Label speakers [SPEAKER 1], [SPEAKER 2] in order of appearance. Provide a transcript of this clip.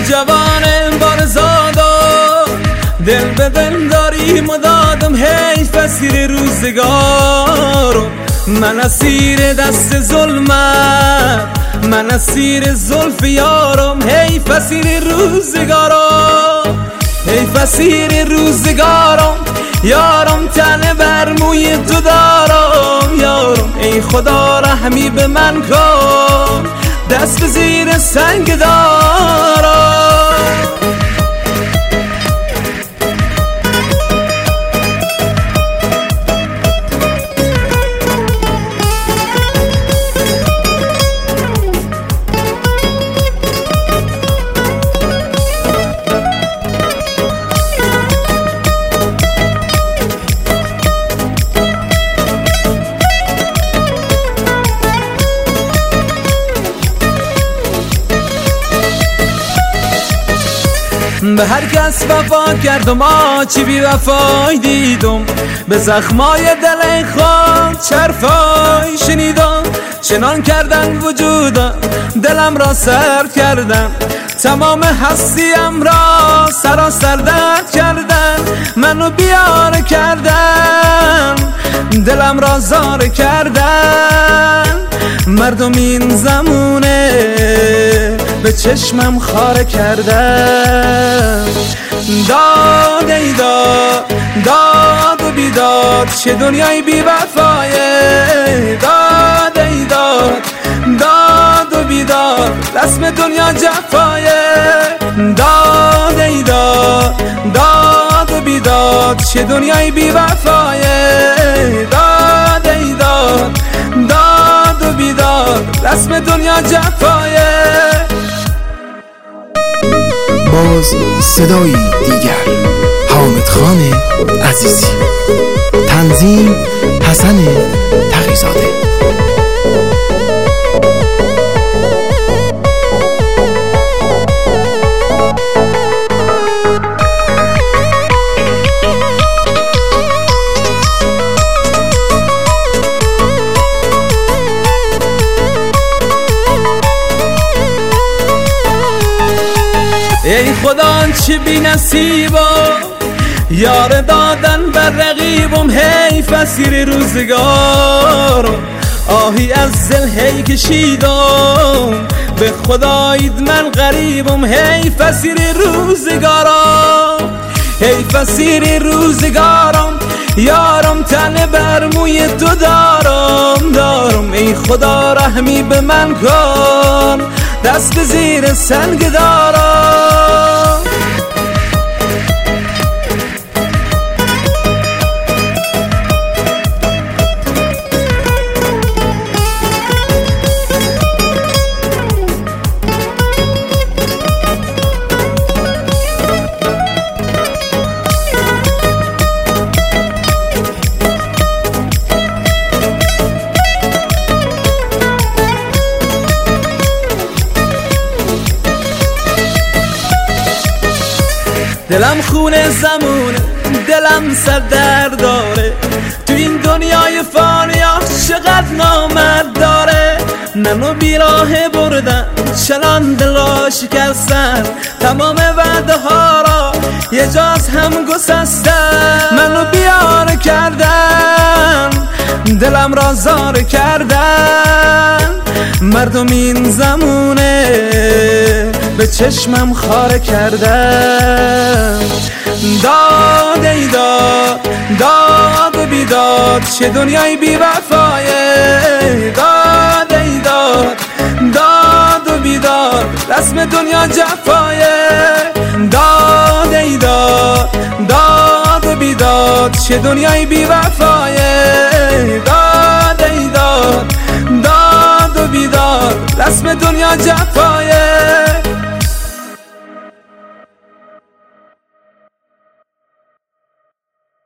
[SPEAKER 1] جوان بارزادا، دل به دل داریم و دادم حیف اسیر روزگارم. من اسیر دست ظلمم، من اسیر زلف یارم، حیف اسیر روزگارم، حیف اسیر روزگارم. یارم تنه بر موی تو دارم، یارم ای خدا رحمی به من کن، دست زیر سنگ دارم. به هر کس وفا کردم آچی بی وفای دیدم، به زخمای دل خود چرفای شنیدم. چنان کردن وجودم دلم را سرد کردن، تمام هستیم را سراسر درد کردن. منو بیار کردن، دلم را زار کردن. مردم این زمونه به چشمم خاره کردن. داد ای داد، داد و بیداد، چه دنیای بی وفایه. داد ای داد، داد و بیداد، رسم دنیا جفایه. داد ای داد، داد و بیداد، چه دنیای بی وفایه. داد ای داد، داد و بیداد، رسم دنیا جفایه.
[SPEAKER 2] باز صدایی دیگر، حامد خان عزیزی، تنظیم حسن تقی‌زاده.
[SPEAKER 1] ای خدا چه بی نصیبا، یار دادن بر رقیبم، حیف اسیر روزگارم. آهی از دل هی کشیدم، به خدایید من غریبم، حیف اسیر روزگارم، حیف اسیر روزگارم. یارم تنه بر موی تو دارم، ای خدا رحمی به من کن، دست زیر سنگ دارم. دلم خونه زمونه، دلم سر درد داره، تو این دنیای فانی چقدر نامرد داره. منو بیراه بردن، چنان دل را شکستن، تمام وعده ها را یه جاز هم گسستن. منو بیار کردن، دلم را زار کردن. مردم این زمونه به چشمم خاره کردن. داد ای داد، داد و بیداد، چه دنیای بی وفایه. داد ای داد، داد و بیداد، رسم دنیا جفایه. داد ای داد، داد و بیداد، چه دنیای بی وفایه. داد ای داد، داد و بیداد، رسم دنیا جفایه.